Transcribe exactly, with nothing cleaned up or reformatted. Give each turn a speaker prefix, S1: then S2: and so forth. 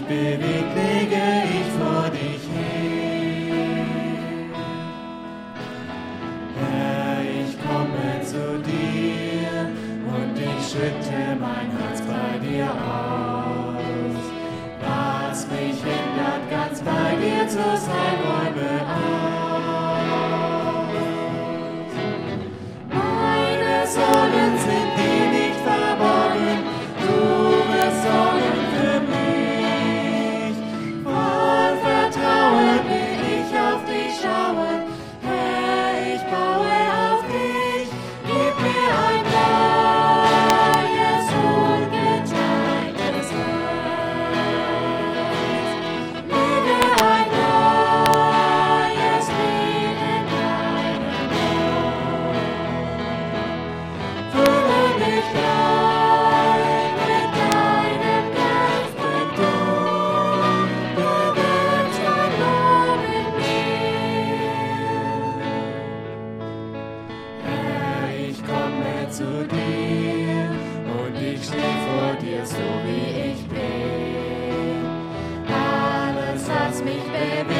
S1: bewegt, lege ich vor dich hin. Herr, ich komme zu dir und ich schütte mein Herz bei dir aus. Was mich hindert, ganz bei dir zu sein, räume aus. Meine Sorgen sind dir nicht verborgen, du wirst sorgen für mich. Voll Vertrauen will ich auf dich schauen, Herr, ich baue auf dich. Gib mir ein neues, ungeteiltes Herz. Lebe ein neues Lied in deinem Mund. Fülle mich ein mit deinem Geist, denn du bewirkst dein Lob in mir. Herr, ich komme zu dir und ich stehe vor dir, so wie ich bin. Alles, was mich bewegt,